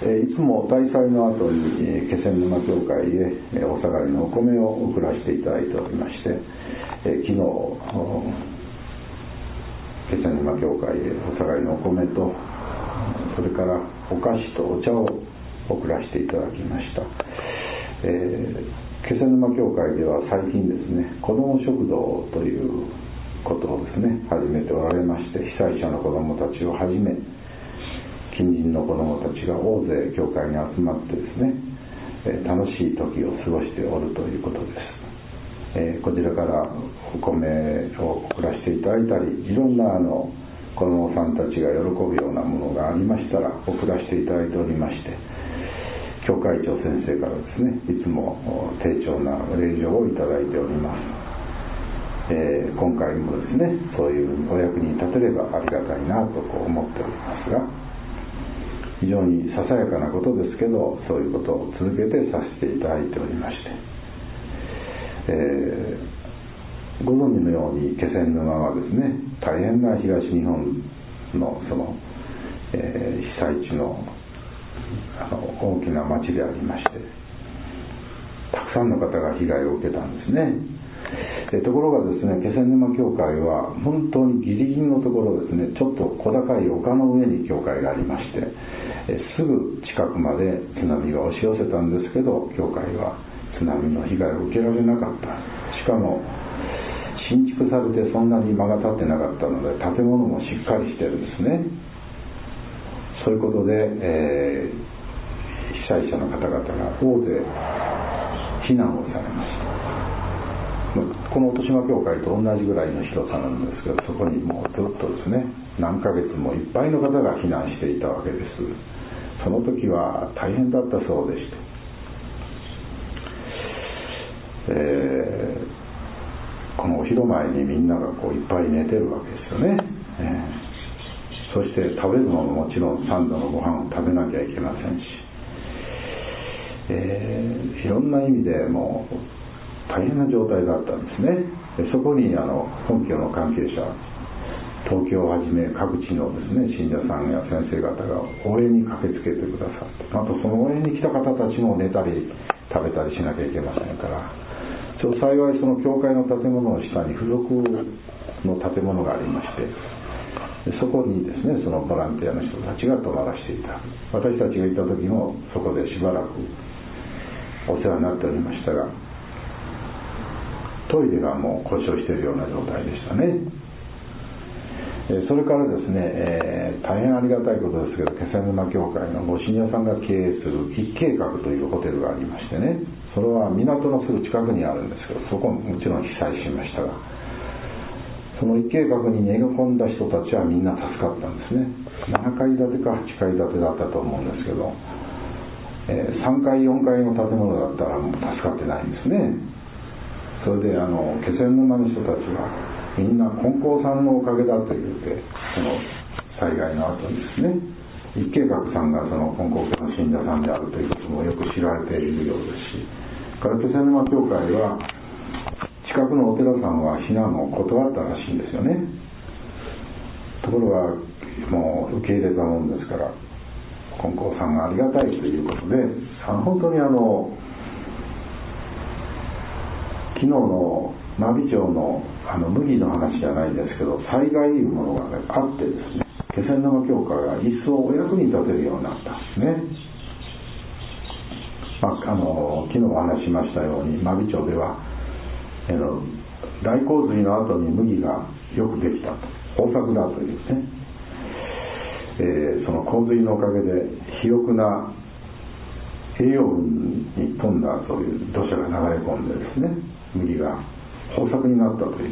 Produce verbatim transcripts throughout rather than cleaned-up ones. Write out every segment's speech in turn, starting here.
いつも大祭の後に気仙沼教会へお下がりのお米を送らせていただいておりまして、昨日気仙沼教会へお下がりのお米と、それからお菓子とお茶を送らせていただきました。えー、気仙沼教会では最近ですね、子ども食堂ということをですね始めておられまして、被災者の子どもたちをはじめ近隣の子どもたちが大勢教会に集まってですね、えー、楽しい時を過ごしておるということです。えー、こちらからお米を送らせていただいたり、いろんなあの子どもさんたちが喜ぶようなものがありましたら送らせていただいておりまして、教会長先生からですねいつも丁重な礼状をいただいております。えー、今回もですねそういうお役に立てればありがたいなとこう思っておりますが、非常にささやかなことですけど、そういうことを続けてさせていただいておりまして、えー、ご存知のように気仙沼はですね大変な東日本のその、えー、被災地のあの大きな町でありまして、たくさんの方が被害を受けたんですね。えところがですね、気仙沼教会は本当にギリギリのところですね、ちょっと小高い丘の上に教会がありまして、えすぐ近くまで津波が押し寄せたんですけど、教会は津波の被害を受けられなかった。しかも新築されてそんなに間が立ってなかったので、建物もしっかりしてるんですね。そういうことで、えー、被災者の方々が大勢避難をされました。この音島教会と同じぐらいの広さなんですけど、そこにもうずっとですね何ヶ月もいっぱいの方が避難していたわけです。その時は大変だったそうでして、えー、このお昼前にみんながこういっぱい寝てるわけですよね。えーそして食べるのももちろん三度のご飯を食べなきゃいけませんし、えー、いろんな意味でもう大変な状態だったんですね。でそこにあの本教の関係者、東京をはじめ各地のですね信者さんや先生方が応援に駆けつけてくださって、あとその応援に来た方たちも寝たり食べたりしなきゃいけませんから、ちょ幸いその教会の建物の下に付属の建物がありまして、そこにですねそのボランティアの人たちが泊まらせていた。私たちがいた時もそこでしばらくお世話になっておりましたが、トイレがもう故障しているような状態でしたね。それからですね、えー、大変ありがたいことですけど、気仙沼教会のご信者さんが経営する一計画というホテルがありましてね、それは港のすぐ近くにあるんですけど、そこももちろん被災しましたが、その一計画に逃げ込んだ人たちはみんな助かったんですね。ななかい建てかはちかい建てだったと思うんですけど、えー、さんがいよんかいの建物だったらもう助かってないんですね。それであの気仙沼の人たちはみんな金光さんのおかげだと言って、その災害の後にですね一計画さんがその金光家の信者さんであるということもよく知られているようですし、から気仙沼教会は近くのお寺さんは避難を断ったらしいんですよね。ところがもう受け入れたもんですから、金光さんがありがたいということで、あの本当にあの昨日の真備町のあの麦の話じゃないんですけど、災害いうものが、ね、あってですね、気仙沼教会が一層お役に立てるようになったんですね。まあ、あの昨日お話ししましたように真備町では大洪水の後に麦がよくできたと、豊作だというね、えー、その洪水のおかげで肥沃な栄養分に富んだそういう土砂が流れ込んでですね、麦が豊作になったという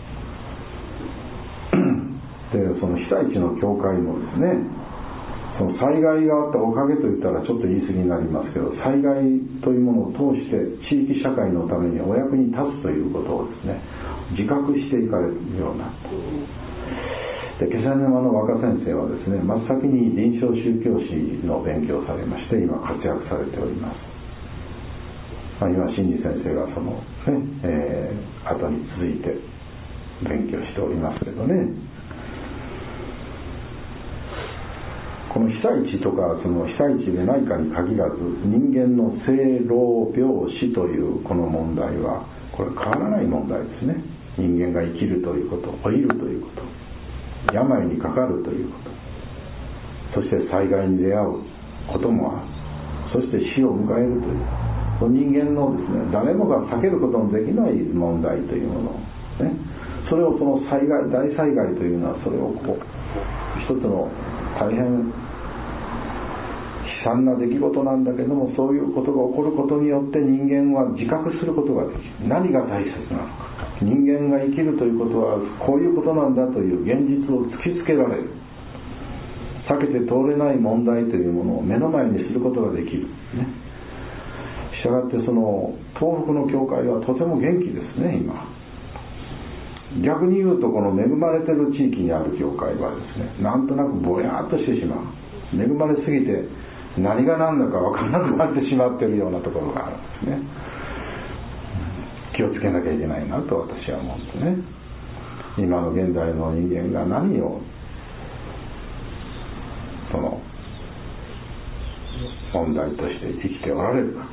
で、その被災地の教会もですね、その災害があったおかげといったらちょっと言い過ぎになりますけど、災害というものを通して地域社会のためにお役に立つということをですね自覚していかれるようになった。で気仙沼の若先生はですね、真っ先に臨床宗教史の勉強をされまして、今活躍されております。まあ、今新次先生がそのね、えー、後に続いて勉強しておりますけどね、このの被災地とかその被災地でないかに限らず、人間の生老病死というこの問題はこれ変わらない問題ですね。人間が生きるということ、老いるということ、病にかかるということ、そして災害に出会うこともある、そして死を迎えるという、人間のですね、誰もが避けることのできない問題というもの、ね、それをその災害、大災害というのはそれをこう一つの大変悲惨な出来事なんだけども、そういうことが起こることによって人間は自覚することができる。何が大切なのか、人間が生きるということはこういうことなんだという現実を突きつけられる。避けて通れない問題というものを目の前にすることができる、ね、したがってその東北の教会はとても元気ですね。今逆に言うと、この恵まれてる地域にある教会はですね、なんとなくぼやっとしてしまう、恵まれすぎて何が何だか分からなくなってしまっているようなところがあるんですね。気をつけなきゃいけないなと私は思うんですね。今の現代の人間が何をその問題として生きておられるか、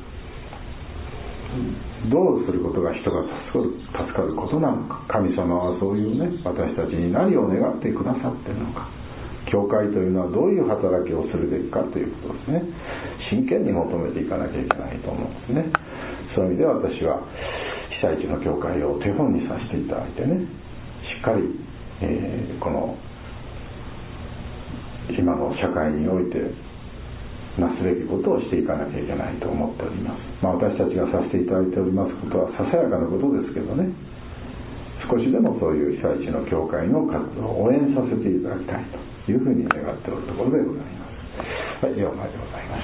どうすることが人が助かる、助かることなのか、神様はそういうね、私たちに何を願ってくださっているのか、教会というのはどういう働きをするべきかということですね。真剣に求めていかなきゃいけないと思うんですね。そういう意味で私は被災地の教会を手本にさせていただいてね、しっかり、えー、この今の社会においてなすべきことをしていかなきゃいけないと思っております。まあ、私たちがさせていただいておりますことはささやかなことですけどね、少しでもそういう被災地の教会の活動を応援させていただきたいというふうに願っておるところでございます。はい、以上までございました。